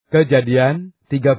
Kejadian 35.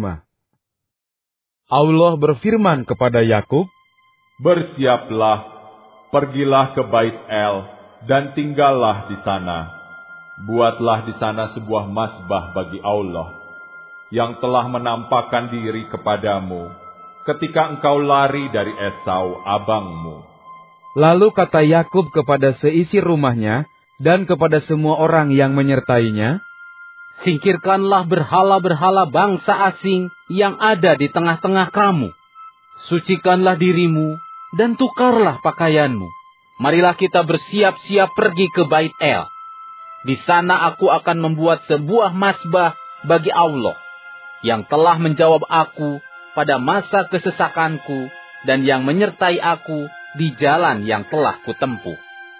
Allah berfirman kepada Yakub, "Bersiaplah, pergilah ke Bait El dan tinggallah di sana. Buatlah di sana sebuah mazbah bagi Allah, yang telah menampakkan diri kepadamu ketika engkau lari dari Esau abangmu." Lalu kata Yakub kepada seisi rumahnya dan kepada semua orang yang menyertainya, "Singkirkanlah berhala-berhala bangsa asing yang ada di tengah-tengah kamu. Sucikanlah dirimu dan tukarlah pakaianmu. Marilah kita bersiap-siap pergi ke Bait El. Di sana aku akan membuat sebuah mazbah bagi Allah, yang telah menjawab aku pada masa kesesakanku dan yang menyertai aku di jalan yang telah kutempuh."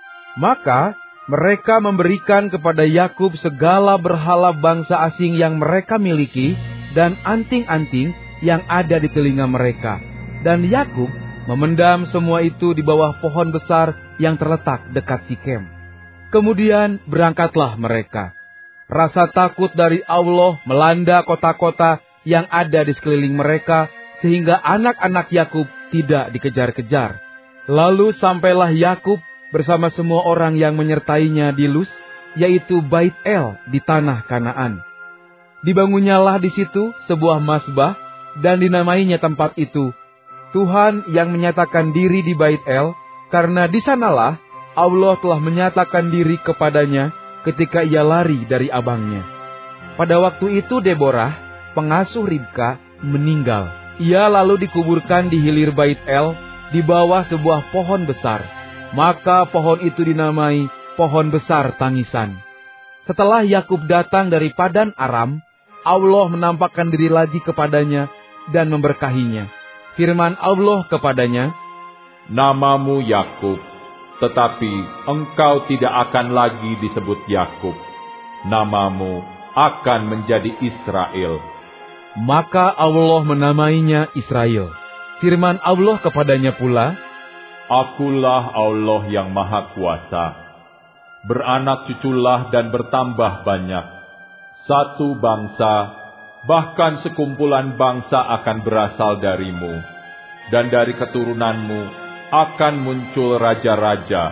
Maka mereka memberikan kepada Yakub segala berhala bangsa asing yang mereka miliki dan anting-anting yang ada di telinga mereka. Dan Yakub memendam semua itu di bawah pohon besar yang terletak dekat Sikem. Kemudian berangkatlah mereka. Rasa takut dari Allah melanda kota-kota yang ada di sekeliling mereka, sehingga anak-anak Yakub tidak dikejar-kejar. Lalu sampailah Yakub bersama semua orang yang menyertainya di Luz, yaitu Bait El di tanah Kanaan. Dibangunnyalah di situ sebuah mazbah dan dinamainya tempat itu Tuhan yang menyatakan diri di Bait El, karena di sanalah Allah telah menyatakan diri kepadanya ketika ia lari dari abangnya. Pada waktu itu Deborah, pengasuh Ribka, meninggal. Ia lalu dikuburkan di hilir Bait El di bawah sebuah pohon besar. Maka pohon itu dinamai pohon besar tangisan. Setelah Yakub datang dari Padan Aram, Allah menampakkan diri lagi kepadanya dan memberkahinya. Firman Allah kepadanya, "Namamu Yakub, tetapi engkau tidak akan lagi disebut Yakub. Namamu akan menjadi Israel." Maka Allah menamainya Israel. Firman Allah kepadanya pula, "Akulah Allah yang Maha Kuasa. Beranak cuculah dan bertambah banyak. Satu bangsa, bahkan sekumpulan bangsa akan berasal darimu, dan dari keturunanmu akan muncul raja-raja.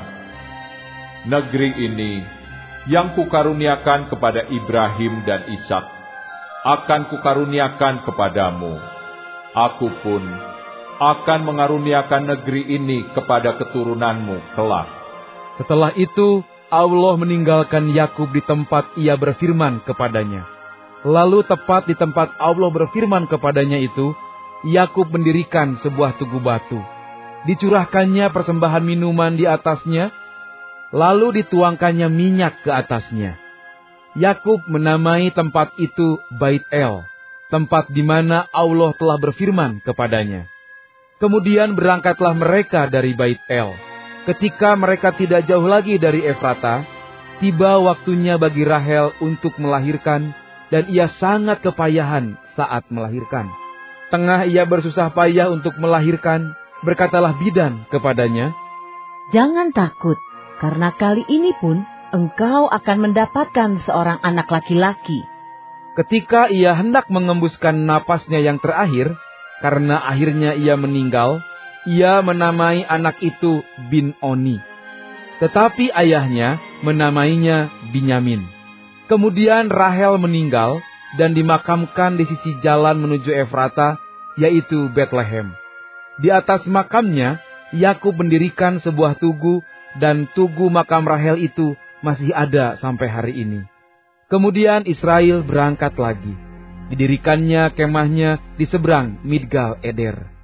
Negeri ini yang kukaruniakan kepada Ibrahim dan Ishak akan kukaruniakan kepadamu. Aku pun akan mengaruniakan negeri ini kepada keturunanmu kelak." Setelah itu, Allah meninggalkan Yakub di tempat ia berfirman kepadanya. Lalu tepat di tempat Allah berfirman kepadanya itu, Yakub mendirikan sebuah tugu batu. Dicurahkannya persembahan minuman di atasnya, lalu dituangkannya minyak ke atasnya. Yakub menamai tempat itu Bait El, tempat di mana Allah telah berfirman kepadanya. Kemudian berangkatlah mereka dari Bait El. Ketika mereka tidak jauh lagi dari Efrata, tiba waktunya bagi Rahel untuk melahirkan, dan ia sangat kepayahan saat melahirkan. Tengah ia bersusah payah untuk melahirkan, berkatalah bidan kepadanya, "Jangan takut, karena kali ini pun engkau akan mendapatkan seorang anak laki-laki." Ketika ia hendak mengembuskan napasnya yang terakhir, karena akhirnya ia meninggal, ia menamai anak itu Bin-Oni. Tetapi ayahnya menamainya Binyamin. Kemudian Rahel meninggal dan dimakamkan di sisi jalan menuju Efrata, yaitu Betlehem. Di atas makamnya, Yakub mendirikan sebuah tugu, dan tugu makam Rahel itu masih ada sampai hari ini. Kemudian Israel berangkat lagi. Didirikannya kemahnya di seberang Migdal Eder.